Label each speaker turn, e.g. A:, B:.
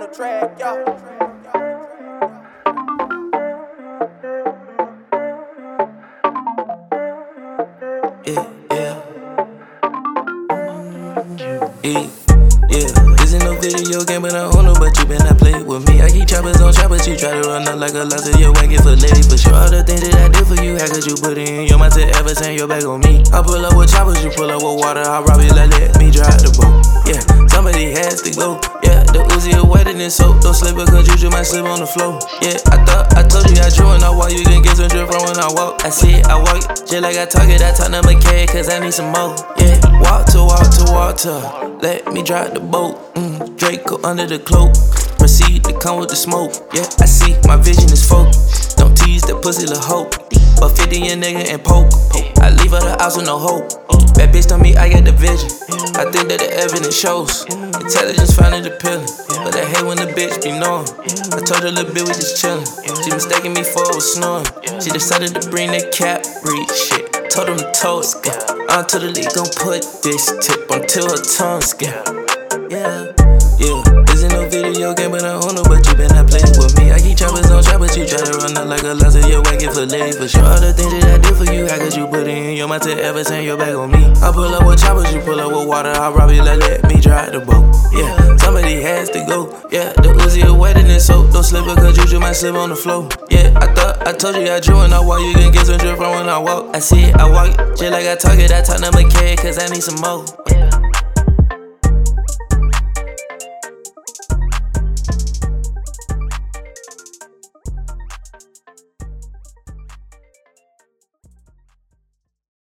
A: on the track, yo.
B: This ain't no video game, but I don't know, but you been not play with me. I keep choppers on choppers, you try to run out like a lobster, your wagon for lady. For sure, all the things that I did for you, how could you put it in your mind to ever turn your back on me? I pull up with choppers, you pull up with water, I rob you like let me drive the boat. Yeah, somebody has to go. Yeah, the Uzi is wetter than soap. Don't slip because you might slip on the floor. Yeah, I told you I drew and I walk, you can get some drip from when I walk. I see it, I walk it, just like I talk it, I talk to McKay, cause I need some more. Yeah, walk to water, let me drive the boat. Draco under the cloak, proceed to come with the smoke. Yeah, I see, my vision is focused. Don't tease that pussy little hope. But 50 a nigga and poke. I leave her the house with no hope. Bad bitch told me I got the vision. I think that the evidence shows intelligence found in the pill. But I hate when the bitch be knowing. I told her little bitch we just chillin'. She mistaken me for I was snoring. She decided to bring that cap read shit. Told him to toe it. Onto the league, gon' put this tip until her tongue skin. Yeah. This ain't no video game, but I don't know, but you been not playing with me. I keep choppers on choppers, you try to run out like a lobster, your wagon for lady. For sure, all the things that I did for you, how could you put it in your mind to ever turn your back on me? I pull up with choppers, you pull up with water, I rob you like let me drive the boat. Yeah, somebody has to go. Yeah, the Uzi is wetter than soap. Don't slip because you might slip on the floor. Yeah, I told you I drew and I walk, you can get some drip from when I walk. I see it, I walk it, just like I talk to McKay, cause I need some more.